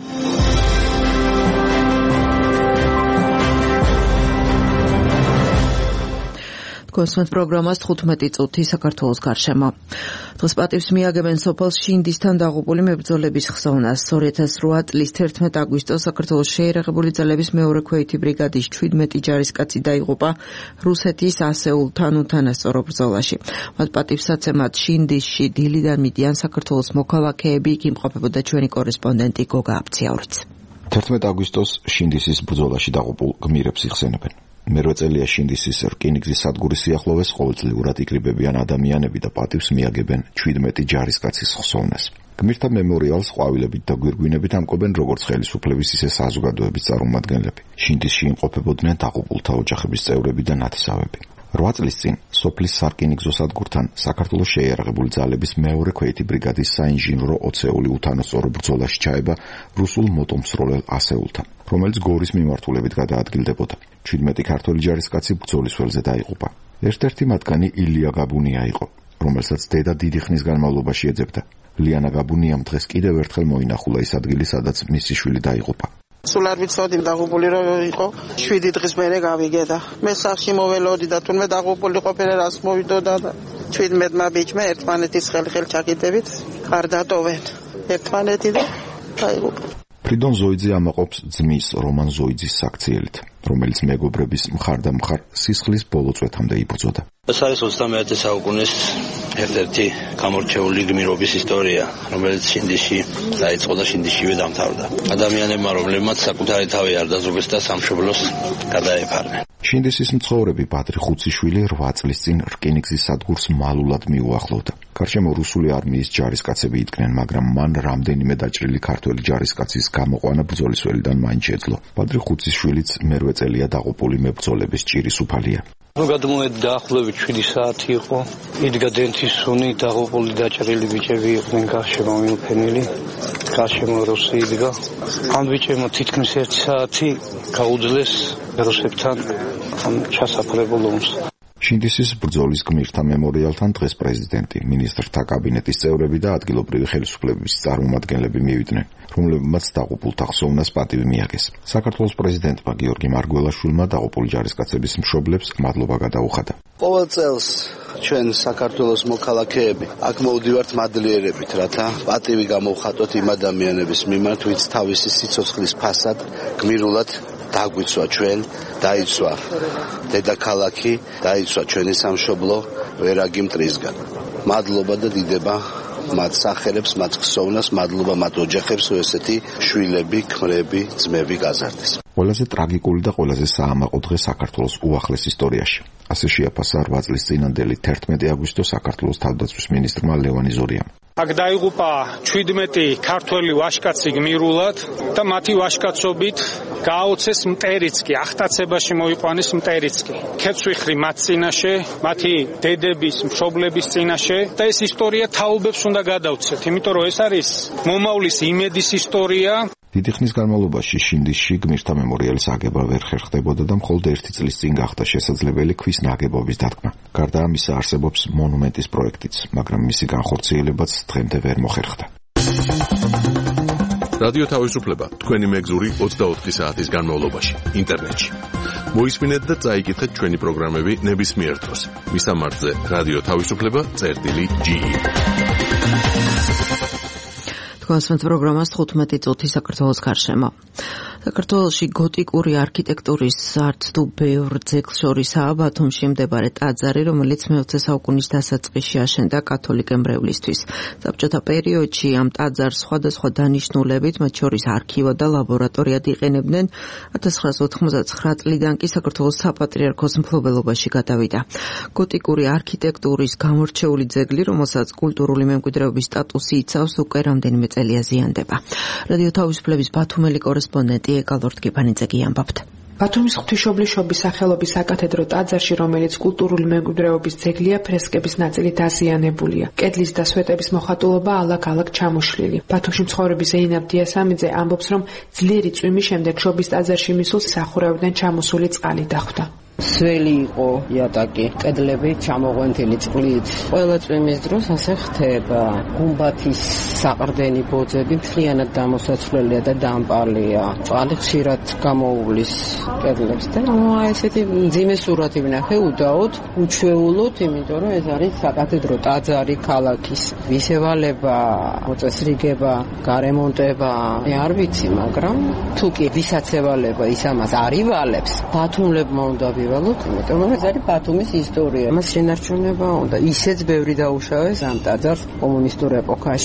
[SPEAKER 9] კონსვენთ პროგრამას თხუთმეტი წუთი საქართველოს გარშემო. დღეს პატივს მიაგებენ სოფელ შინდისთან დაღუპული მებრძოლების ხსოვნას. ორი ათას რვა წლის თერთმეტი აგვისტოს საქართველოს შეიარაღებული ძალების მეორე ქვეითი ბრიგადის ჩვიდმეტი ჯარისკაცი დაიღუპა რუსეთის ასეულთან უთანასწორო ბრძოლაში. მათ პატივსაცემად შინდისში დილიდან მიდიან საქართველოს მოქალაქეები, იქ იმყოფებოდა ჩვენი კორესპონდენტი გოგა აბციაურიც.
[SPEAKER 10] თერთმეტი აგვისტოს შინდისის ბრძოლაში დაღუპულ გმირებს იხსენებენ. მერვე წელია შინდისის რკინიგზის სადგურის სიახლოვეს ყოველწლიურად იკრიბებიან ადამიანები და პატივს მიაგებენ ჩვიდმეტი ჯარისკაცის ხსოვნას. გმირთა მემორიალს ყვავილებით და გვირგვინებით ამკობენ როგორც ხელისუფლების, ისე საზოგადოების წარმომადგენლები. შინდისში იმყოფებოდნენ დაღუპულთა ოჯახების წევრები და ნათესავები. რვა წლის წინ სოფლის სარკინიგზო სადგურთან საქართველოს შეიარაღებული ძალების მეორე ქვეითი ბრიგადის საინჟინრო ოცეული უთანასწორო ბრძოლაში ჩაება რუსულ მოტომსროლელ ასეულთან, რომელიც გორის მიმართულებით გადაადგილდებოდა. ჩვიდმეტი ქართველი ჯარისკაცი ბრძოლის ველზე დაიღუპა. ერთ-ერთი მათგანი ილია გაბუნია იყო, რომელსაც დედა დიდი ხნის განმავლობაში ეძებდა. ლიანა გაბუნიამ დღეს კიდევ ერთხელ მოინახულა ის ადგილი, სადაც მისი შვილი დაიღუპა.
[SPEAKER 11] სულ არ ვიცოდი დაღუპული რო იყო, შვიდი დღის მერე გავიგე და მე სახში მოველოდი და თუნმე დაღუპული ყოფილა რას მოვიდოდა და ჩვიდმეტმა ბიჭმა ერთმანეთის ხელ-ხელ ჩაკიდებით არ დატოვენ ერთმანეთი და დაიღუპა.
[SPEAKER 10] ფრიდონ ზოიძე ამაყობს ძმის რომან ზოიძის საქციელით, რომელიც მეგობრების მხარდამხარ სისხლის ბოლო წვეთამდე იბრძოდა.
[SPEAKER 12] ეს არის ოცდამეერთე საუკუნის ერთ-ერთი გამორჩეული გმირობის ისტორია, რომელიც შინდისში დაიწყო და შინდისშივე დამთავრდა. ადამიანებმა, რომლებმაც საკუთარი თავი არ დაძრობეს და სამშობლოს გადაეფარნენ.
[SPEAKER 10] შინდისის მცხოვრები ბადრი ხუციშვილი რვა წლის წინ რკინიგზის სადგურს მალულად მიუახლოვდა. გარშემო რუსული არმიის ჯარისკაცები იდგნენ, მაგრამ მან რამდენიმე დაჭრილი ქართველი ჯარისკაცის გამოყვანა ბრძოლის ველიდან მაინც შეძლო. ბადრი ხუციშვილიც მერვე წელია დაღუპული მებრძოლების ჭირის უფალია.
[SPEAKER 13] გადმოვედი დაახლოებით შვიდი საათი იყო. იდგა დენთის სუნი, დაღუპული დაჭრილი ბიჭები იყვნენ გარშემო მიუფენილი. გარშემო რუსი იდგა. ამ ბიჭებმა თითქმის ერთი საათი გაუძლეს რუსებთან ჩასაფრებულ ომს.
[SPEAKER 10] შინდისის ბრძოლის გმირთა მემორიალთან დღეს პრეზიდენტი, მინისტრთა კაბინეტის წევრები და ადგილობრივი ხელისუფლების წარმომადგენლები მივიდნენ, რომლებმაც დაღუპულთა ხსოვნას პატივი მიაგეს. საქართველოს პრეზიდენტმა გიორგი მარგველაშვილმა დაღუპული ჯარისკაცების მშობლებს მადლობა გადაუხადა.
[SPEAKER 14] ყოველ წელს ჩვენ საქართველოს მოქალაქეები აქ მოვდივართ მადლიერებით, რათა პატივი გამოვხატოთ იმ ადამიანების მიმართ, ვინც თავისი სიცოცხლის ფასად გმირულად დაგვიცვა ჩვენ, დაიცვა დედაქალაქი, დაიცვა ჩვენი სამშობლო ვერაგი მტრისგან. მადლობა და დიდება მათ სახელებს, მათ ხსოვნას, მადლობა მათ ოჯახებს, რომ ესეთი შვილები, ქმრები, ძმები გაზარდეს.
[SPEAKER 10] ყველაზე ტრაგიკული და ყველაზე საამაყო დღე საქართველოს უახლეს ისტორიაში. ასე შეაფასა რვა წლის წინანდელი თერთმეტი აგვისტო საქართველოს თავდაცვის მინისტრმა ლევან იზორიამ.
[SPEAKER 15] აქ დაიღუპა ჩვიდმეტი ქართველი ვაჟკაცი გმირულად და მათი ვაჟკაცობით გააოცეს მტერიცკი, ახტაცებაში მოიყვანეს მტერიცკი. ქეცვიხრი მათ წინაშე, მათი დედების, მშობლების წინაშე და ეს ისტორია თაობებს უნდა გადავცეთ, იმიტომ რომ ეს არის მომავლის იმედის ისტორია.
[SPEAKER 10] დიდი ხნის განმავლობაში შინდისში გმირთა მემორიალის აგება ვერ ხერხდებოდა და მხოლოდ ერთი წლის წინ გახდა შესაძლებელი ქვის ნაგებობის დადგმა. გარდა ამისა არსებობს მონუმენტის პროექტიც, მაგრამ მისი განხორციელებაც დღემდე ვერ მოხერხდა.
[SPEAKER 1] რადიო თავისუფლება თქვენი მეგზური ოცდაოთხი საათის განმავლობაში ინტერნეტში. მოისმინეთ და წაიკითხეთ ჩვენი პროგრამები ნებისმიერ დროს. მისამართზე რადიო თავისუფლება წერტილი ჯი ი.
[SPEAKER 9] თქვენს პროგრამას თხუთმეტი წუთი საქართველოს გარშემო. საქართველოში გოტიკური არქიტექტურის არც თუ ბევრ ძეგლს შორისაა ბათუმში მდებარე ტაძარი, რომელიც მეოცე საუკუნის დასაწყისში აშენდა კათოლიკე მრევლისთვის. საბჭოთა პერიოდში ამ ტაძარს სხვადასხვა დანიშნულებით, მათ შორის არქივა და ლაბორატორიად იყენებდნენ. ათას ცხრაასი ოთხმოცდათცხრა წლიდან კი საქართველოს საპატრიარქოს მფლობელობაში გადავიდა. გოტიკური არქიტექტურის გამორჩეული ძეგლი, რომელსაც კულტურული მემკვიდრეობის სტატუსი იცავს, უკვე რამდენიმე წელია ზიანდება. რადიო თავისუფლების ბათუმელი კორესპონდენტი ეკალორტკიპანიძე გიამბობთ.
[SPEAKER 16] ბათუმის ღვთისმშობლის სახელობის საკათედრო ტაძარში, რომელიც კულტურული მემკვიდრეობის ძეგლია, ფრესკების ნაწილი დაზიანებულია. კედლის და სვეტების მოხატულობა ალაგ-ალაგ ჩამოშლილი. ბათუმში მცხოვრები ზეინაბ დიასამიძე ამბობს, რომ ძლიერი წვიმის შემდეგ შობის ტაძარში მისულს სახურავიდან ჩამოსული წყალი დახვდა.
[SPEAKER 17] სველი იყო იატაკი, კედლები ჩამოღვენთილი წყლით. ყველა წვიმის დროს ასე ხდება. გუმბათის საყრდენი ბოძები მთლიანად დამოსაცვლელია და დამპალია. წყალი ხშირად გამოუვლის კედლებს და ნუ ესეთი მძიმე სურათი ვნახე უდაოდ, უჩვეულოდ, იმიტომ რომ ეს არის საკათედრო ტაძარი ქალაქის. ვისევალება, მოწესრიგება, გარემონტება, არ ვიცი, მაგრამ თუ კი ვისაც ევალება ის ამას არ ივალებს, ბათუმლებმა უნდა იმიტომ რომ ეს არის ბათუმის ისტორია. მას შენარჩუნება უნდა. ისეც ბევრი დაუშავეს ამ ტაძარს კომუნისტურ ეპოქაში.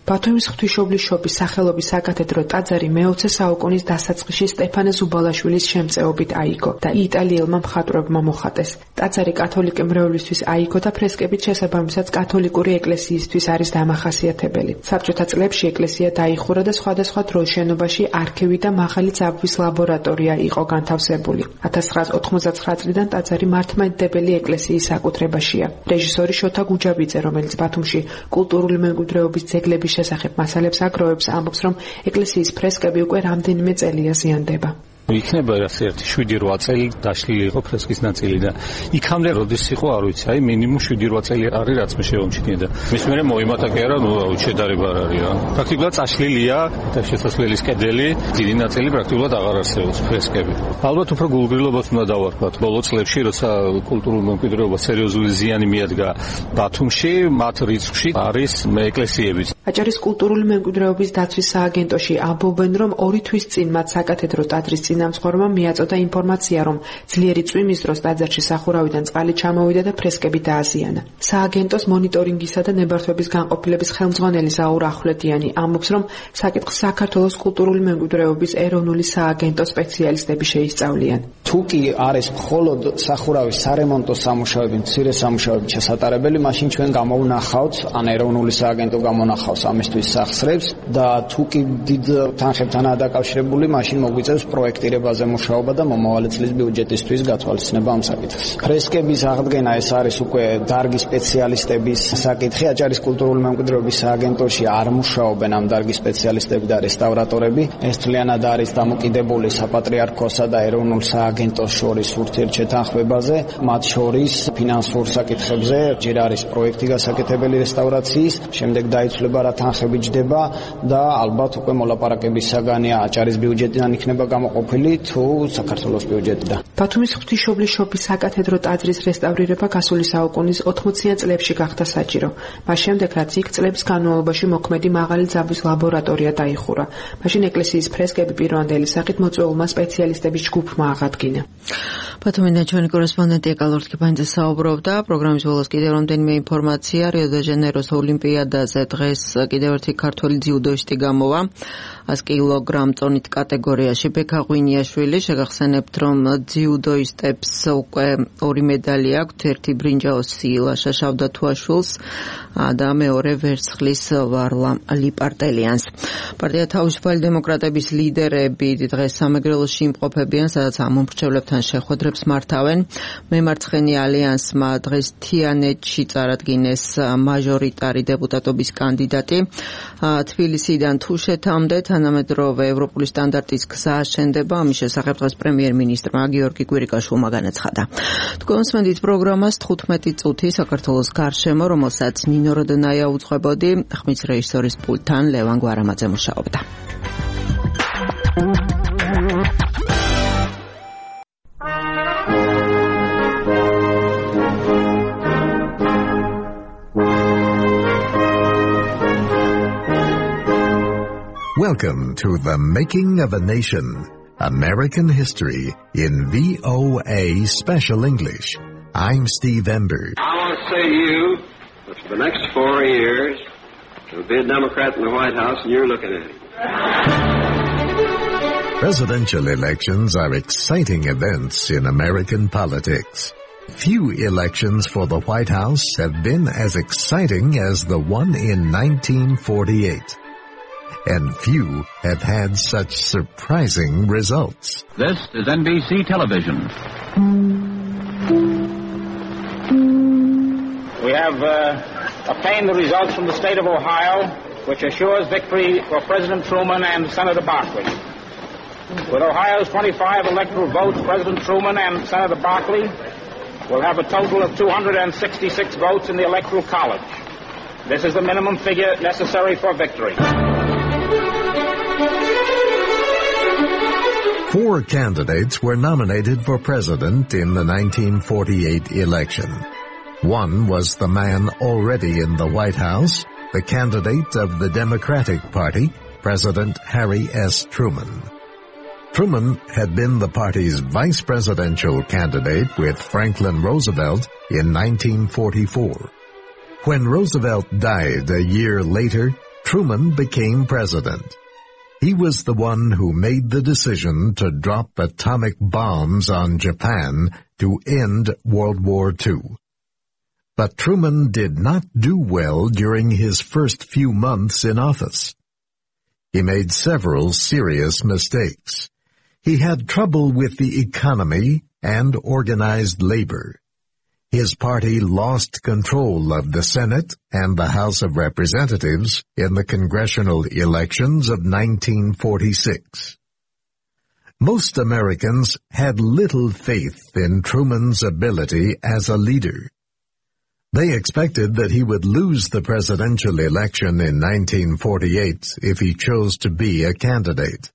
[SPEAKER 16] ბათუმის ღვთისმშობლის შობის სახელობის საკათედრო ტაძარი მეოცე საუკუნის დასაწყისში სტეფანე ზუბალაშვილის შემწეობით აიგო და იტალიელმა მხატვრებმა მოხატეს. ტაძარი კათოლიკე მრევლისთვის აიგო და ფრესკებით შესაბამისად კათოლიკური ეკლესიისთვის არის დამახასიათებელი. საბჭოთა წლებში ეკლესია დაიხურა და სხვადასხვა დროს შენობაში არქივი და მაღალი ძაბვის ლაბორატორია იყო განთავსებული. ათას ცხრაას ოთხმოცდათცხრა წლიდან ტაძარი მართლმადიდებელი ეკლესიის საკუთრებაშია. რეჟისორი შოთა გუჯაბიძე, რომელიც ბათუმში კულტურული მემკვიდრეობის ძეგლების შესახებ მასალებს აგროვებს, ამბობს, რომ ეკლესიის ფრესკები უკვე რამდენიმე წელია ზიანდება.
[SPEAKER 18] იქნება ასე ერთი შვიდი რვა წელი დაშლილი იყო ფრესკის ნაწილი და იქამდე როდის იყო არ ვიცი, აი მინიმუმ შვიდი რვა წელი არის რაც მე შევამჩნია და მის მერე მოიმატა კი არა, ნუ შედარება არ არის რა. პრაქტიკულად წაშლილია და შესასვლელის კედელი, დიდი ნაწილი პრაქტიკულად აღარ არსებობს ფრესკები. ალბათ უფრო გულგრილობას უნდა დავარქვათ. ბოლო წლებში როცა კულტურულ მემკვიდრეობას სერიოზული ზიანი მიადგა ბათუმში, მათ რიცხვში არის ეკლესიებიც.
[SPEAKER 16] აჭარის კულტურული მემკვიდრეობის დაცვის სააგენტოში ამბობენ, რომ ორი თვის წინ მათ საკათედრო ტაძრის წინამძღვრმა მიაწოდა ინფორმაცია, რომ ძლიერი წვიმის დროს ტაძარში სახურავიდან წყალი ჩამოვიდა და ფრესკები დააზიანა. სააგენტოს მონიტორინგისა და ნებართვების განყოფილების ხელმძღვანელი ზაურ ახვლედიანი ამბობს, რომ საკითხს საქართველოს კულტურული მემკვიდრეობის ეროვნული სააგენტო სპეციალისტები შეისწავლიან.
[SPEAKER 19] თუ კი არის მხოლოდ სახურავის სარემონტო სამუშაოები, მცირე სამუშაოები შესატარებელი, მაშინ ჩვენ გამოვნახავთ, ან ეროვნული სააგენტო გამონახავს ამისთვის სახსრებს და თუ კი დიდ თანხებთანაა დაკავშირებული, მაშინ მოგვიწევს პროექტირებაზე მუშაობა და მომავალი წლის ბიუჯეტისთვის გათვალისწინება ამ საკითხს. ფრესკების აღდგენა ეს არის უკვე დარგის სპეციალისტების საკითხი. აჭარის კულტურული მემკვიდრეობის სააგენტოში არ მუშაობენ ამ დარგის სპეციალისტები და რესტავრატორები. ეს თლიანად არის დამოკიდებული საპატრიარქოსა და ეროვნულ სააგენტოს შორის ურთიერთშეთანხმებაზე, მათ შორის ფინანსურ საკითხებზე. ჯერ არის პროექტი გასაკეთებელი რესტავრაციის, შემდეგ დაიცვლება რა თანხები ჯდება და ალბათ უკვე მოლაპარაკების საგანია აჭარის ბიუჯეტიდან იქნება გამოყოფილი თუ საქართველოს ბიუჯეტიდან.
[SPEAKER 16] ბათუმის ღვთისმშობლის შობის საკათედრო ტაძრის რესტავრირება გასული საუკუნის ოთხმოციან წლებში გახდა საჭირო. მას შემდეგ, რაც იქ წლების განმავლობაში მოქმედი მაღალი ძაბვის ლაბორატორია დაიხურა. მაშინ ეკლესიის ფრესკები პირვანდელი სახით მოწვეულმა სპეციალისტების ჯგუფმა აღადგინა.
[SPEAKER 9] ბათუმიდან ჩვენი კორესპონდენტი ეკალორ თქიფანიძე საუბრობდა. პროგრამის ბოლოს კიდევ რამდენიმე ინფორმაცია. რიო-დე-ჟანეიროს ოლიმპიადაზე დღეს კიდევ ერთი ქართველი ძიუდოისტი გამოვა. ას კილოგრამ წონით კატეგორიაში ბექა ღვინიაშვილი. შეგახსენებთ, რომ ძიუდოისტებს უკვე ორი მედალი აქვთ, ერთი ბრინჯაოსი ილაშა შავდათუაშვილს და მეორე ვერცხლის ვარლა ლიპარტელიანს. პარტია თავისუფალი დემოკრატების ლიდერები დღეს სამეგრელოში იმყოფებიან, სადაც ამომრჩევლებთან შეხვედრებს მართავენ. მემარცხენე ალიანსმა დღეს თიანეთში წარადგინეს მაჟორიტარი დეპუტატობის კანდიდატი. თბილისიდან თუშეთამდე თანამედროვე ევროპული სტანდარტის გზა აშენდება. ამის შესახებ დღეს პრემიერ-მინისტრმა გიორგი კვირიკაშვილმა განაცხადა. თქვენსმენდით პროგრამას თხუთმეტი წუთი საქართველოს გარშემო, რომელსაც ნინო როდონაია უძღვებოდი, ხმის რეჟისორის პულტთან ლევან გვარამაძე მუშაობდა.
[SPEAKER 20] Welcome to The Making of a Nation, American History in V O A Special English. I'm Steve Ember.
[SPEAKER 21] I want to say to you that for the next four years, there'll be a Democrat in the White House and you're looking at him.
[SPEAKER 20] Presidential elections are exciting events in American politics. Few elections for the White House have been as exciting as the one in nineteen forty-eight. And few have had such surprising results.
[SPEAKER 22] This is N B C Television.
[SPEAKER 23] We have uh, obtained the results from the state of Ohio, which assures victory for President Truman and Senator Barkley. With Ohio's twenty-five electoral votes, President Truman and Senator Barkley will have a total of two hundred sixty-six votes in the Electoral College. This is the minimum figure necessary for victory.
[SPEAKER 20] Four candidates were nominated for president in the nineteen forty-eight election. One was the man already in the White House, the candidate of the Democratic Party, President Harry S. Truman. Truman had been the party's vice presidential candidate with Franklin Roosevelt in nineteen forty-four. When Roosevelt died a year later, Truman became president. He was the one who made the decision to drop atomic bombs on Japan to end World War Two. But Truman did not do well during his first few months in office. He made several serious mistakes. He had trouble with the economy and organized labor. His party lost control of the Senate and the House of Representatives in the congressional elections of nineteen forty-six. Most Americans had little faith in Truman's ability as a leader. They expected that he would lose the presidential election in nineteen forty-eight if he chose to be a candidate.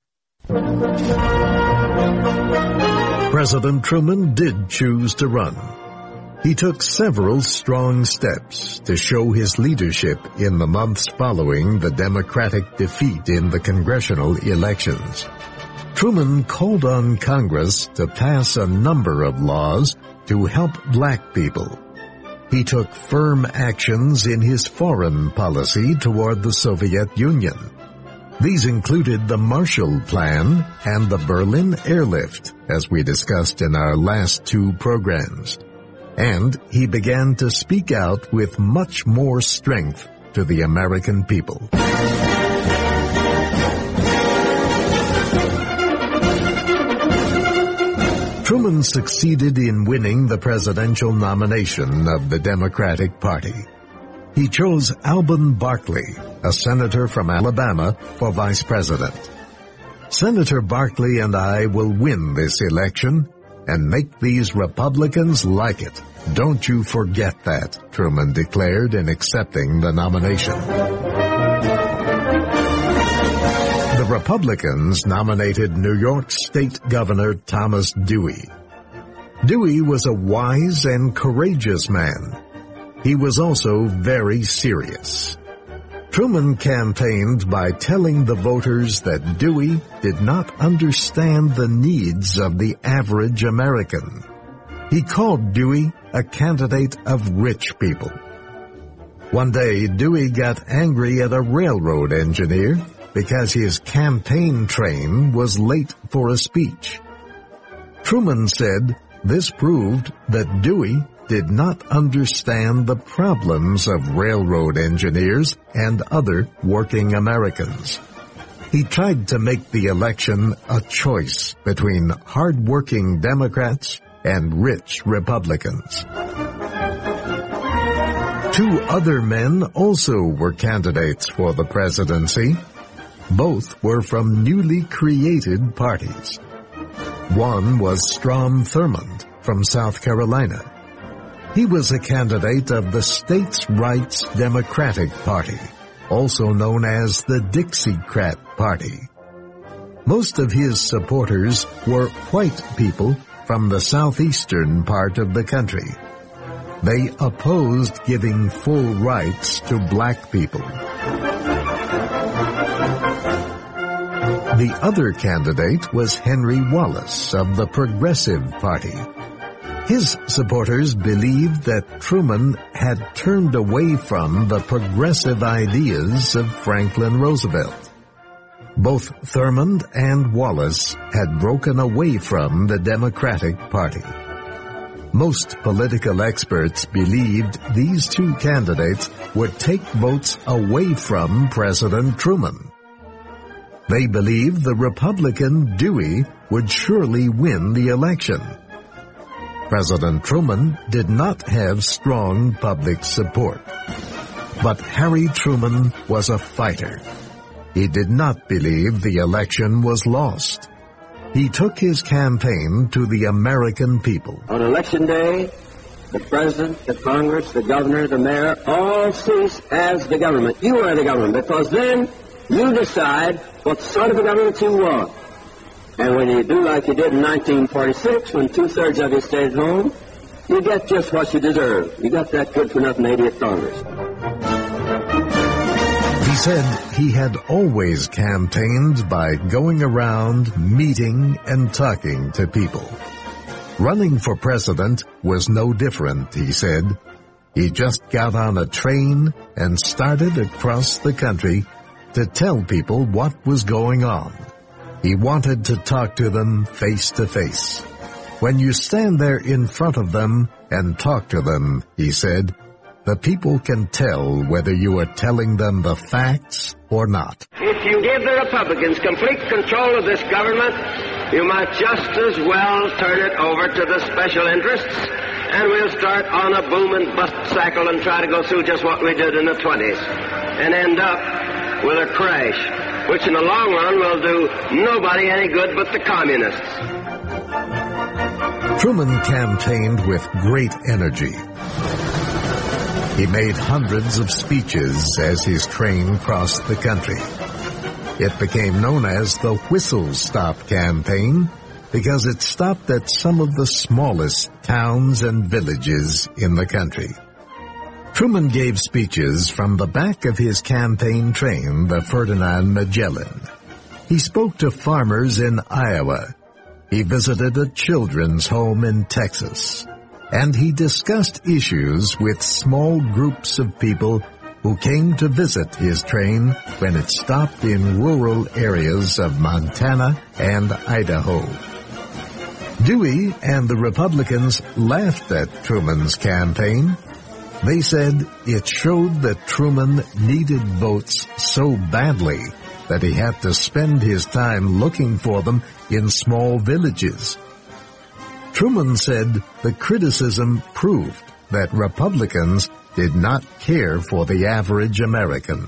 [SPEAKER 20] President Truman did choose to run. He took several strong steps to show his leadership in the months following the Democratic defeat in the congressional elections. Truman called on Congress to pass a number of laws to help black people. He took firm actions in his foreign policy toward the Soviet Union. These included the Marshall Plan and the Berlin Airlift, as we discussed in our last two programs. And he began to speak out with much more strength to the American people. Truman succeeded in winning the presidential nomination of the Democratic Party. He chose Alben Barkley, a senator from Alabama, for vice president. Senator Barkley and I will win this election and make these Republicans like it. Don't you forget that, Truman declared in accepting the nomination. The Republicans nominated New York State Governor Thomas Dewey. Dewey was a wise and courageous man. He was also very serious. Truman campaigned by telling the voters that Dewey did not understand the needs of the average American. He called Dewey a candidate of rich people. One day, Dewey got angry at a railroad engineer because his campaign train was late for a speech. Truman said this proved that Dewey did not understand the problems of railroad engineers and other working Americans. He tried to make the election a choice between hard-working Democrats and rich Republicans. Two other men also were candidates for the presidency. Both were from newly created parties. One was Strom Thurmond from South Carolina. He was a candidate of the States' Rights Democratic Party, also known as the Dixiecrat Party. Most of his supporters were white people from the southeastern part of the country. They opposed giving full rights to black people. The other candidate was Henry Wallace of the Progressive Party. His supporters believed that Truman had turned away from the progressive ideas of Franklin Roosevelt. Both Thurmond and Wallace had broken away from the Democratic Party. Most political experts believed these two candidates would take votes away from President Truman. They believed the Republican Dewey would surely win the election. President Truman did not have strong public support. But Harry Truman was a fighter. He did not believe the election was lost. He took his campaign to the American people.
[SPEAKER 21] On election day, the president, the Congress, the governor, the mayor, all cease as the government. You are the government, because then you decide what sort of a government you want. And when you do like you did in nineteen forty-six, when two-thirds of you stayed at home, you get just what you deserve. You got that good-for-nothing eightieth Congress.
[SPEAKER 20] He said he had always campaigned by going around, meeting, and talking to people. Running for president was no different, he said. He just got on a train and started across the country to tell people what was going on. He wanted to talk to them face to face. When you stand there in front of them and talk to them, he said, the people can tell whether you are telling them the facts or not.
[SPEAKER 21] If you give the Republicans complete control of this government, you might just as well turn it over to the special interests, and we'll start on a boom and bust cycle and try to go through just what we did in the twenties, and end up with a crash, which in the long run will do nobody any good but the communists.
[SPEAKER 20] Truman campaigned with great energy. He made hundreds of speeches as his train crossed the country. It became known as the Whistle Stop Campaign because it stopped at some of the smallest towns and villages in the country. Truman gave speeches from the back of his campaign train, the Ferdinand Magellan. He spoke to farmers in Iowa. He visited a children's home in Texas. And he discussed issues with small groups of people who came to visit his train when it stopped in rural areas of Montana and Idaho. Dewey and the Republicans laughed at Truman's campaign. They said it showed that Truman needed votes so badly that he had to spend his time looking for them in small villages. Truman said the criticism proved that Republicans did not care for the average American.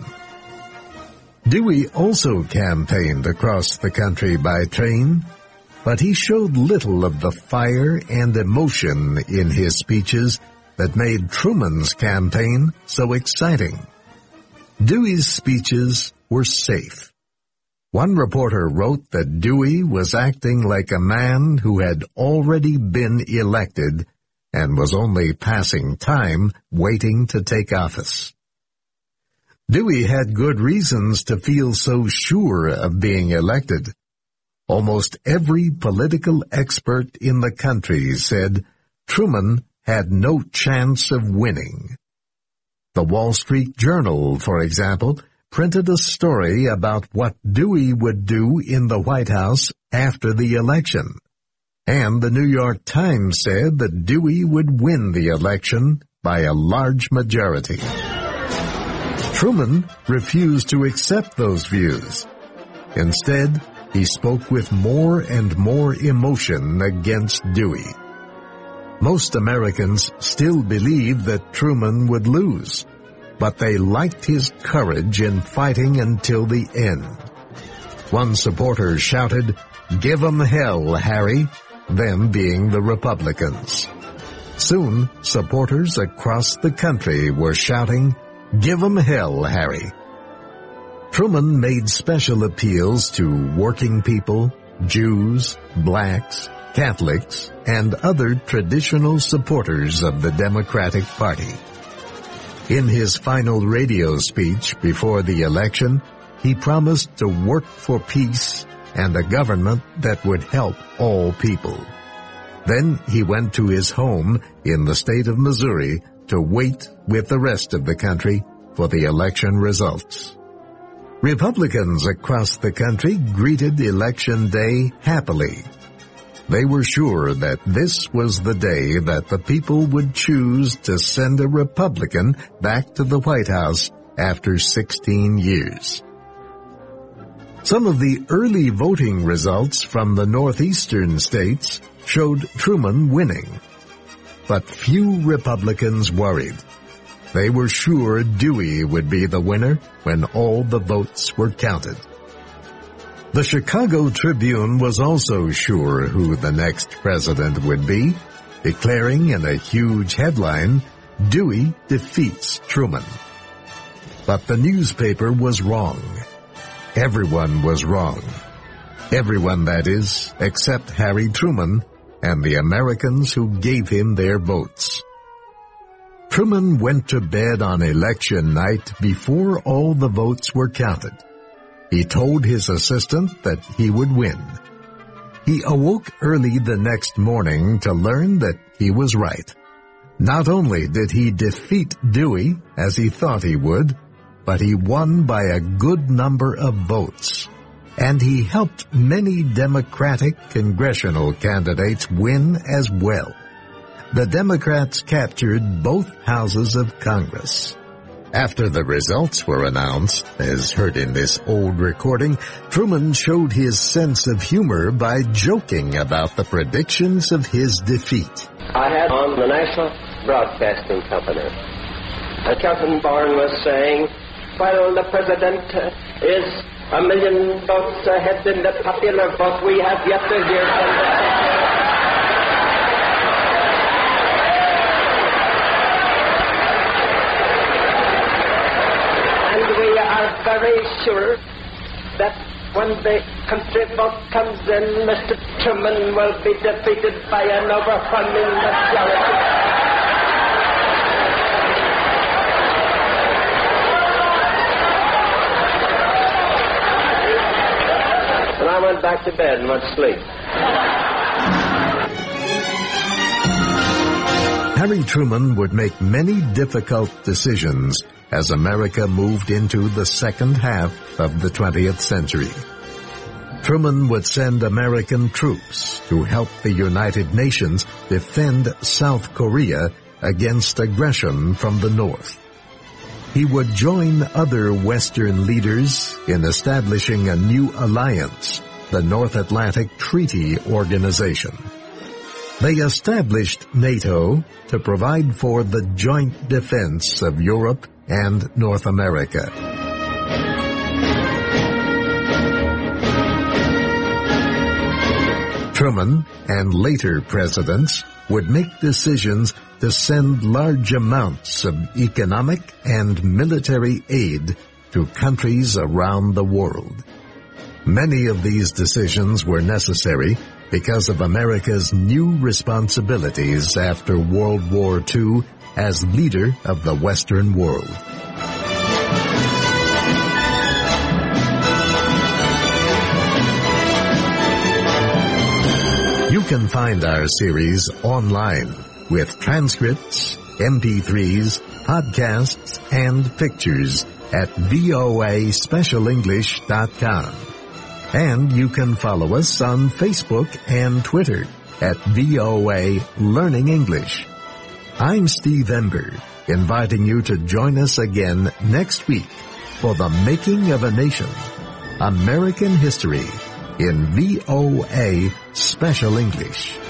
[SPEAKER 20] Dewey also campaigned across the country by train, but he showed little of the fire and emotion in his speeches that made Truman's campaign so exciting. Dewey's speeches were safe. One reporter wrote that Dewey was acting like a man who had already been elected and was only passing time waiting to take office. Dewey had good reasons to feel so sure of being elected. Almost every political expert in the country said Truman had no chance of winning. The Wall Street Journal, for example, printed a story about what Dewey would do in the White House after the election. And the New York Times said that Dewey would win the election by a large majority. Truman refused to accept those views. Instead, he spoke with more and more emotion against Dewey. Most Americans still believed that Truman would lose, but they liked his courage in fighting until the end. One supporter shouted, "Give 'em hell, Harry," them being the Republicans. Soon, supporters across the country were shouting, "Give 'em hell, Harry." Truman made special appeals to working people, Jews, blacks, Catholics, and other traditional supporters of the Democratic Party. In his final radio speech before the election, he promised to work for peace and a government that would help all people. Then he went to his home in the state of Missouri to wait with the rest of the country for the election results. Republicans across the country greeted Election Day happily. They were sure that this was the day that the people would choose to send a Republican back to the White House after sixteen years. Some of the early voting results from the northeastern states showed Truman winning. But few Republicans worried. They were sure Dewey would be the winner when all the votes were counted. The Chicago Tribune was also sure who the next president would be, declaring in a huge headline, "Dewey defeats Truman." But the newspaper was wrong. Everyone was wrong. Everyone, that is, except Harry Truman and the Americans who gave him their votes. Truman went to bed on election night before all the votes were counted. He told his assistant that he would win. He awoke early the next morning to learn that he was right. Not only did he defeat Dewey, as he thought he would, but he won by a good number of votes. And he helped many Democratic congressional candidates win as well. The Democrats captured both houses of Congress. After the results were announced, as heard in this old recording, Truman showed his sense of humor by joking about the predictions of his defeat.
[SPEAKER 21] I had on the National Broadcasting Company. And Captain Bourne was saying, well, the president is a million votes ahead in the popular vote. We have yet to hear from the popular. And we are very sure that when the country vote comes in, Mister Truman will be defeated by an overwhelming majority. And I went back to bed and went to sleep.
[SPEAKER 20] Harry Truman would make many difficult decisions as America moved into the second half of the twentieth century. Truman would send American troops to help the United Nations defend South Korea against aggression from the North. He would join other Western leaders in establishing a new alliance, the North Atlantic Treaty Organization. They established NATO to provide for the joint defense of Europe and North America. Truman and later presidents would make decisions to send large amounts of economic and military aid to countries around the world. Many of these decisions were necessary because of America's new responsibilities after World War Two as leader of the Western world. You can find our series online with transcripts, M P threes, podcasts, and pictures at V O A special english dot com. And you can follow us on Facebook and Twitter at V O A Learning English. I'm Steve Ember, inviting you to join us again next week for The Making of a Nation, American History in V O A Special English.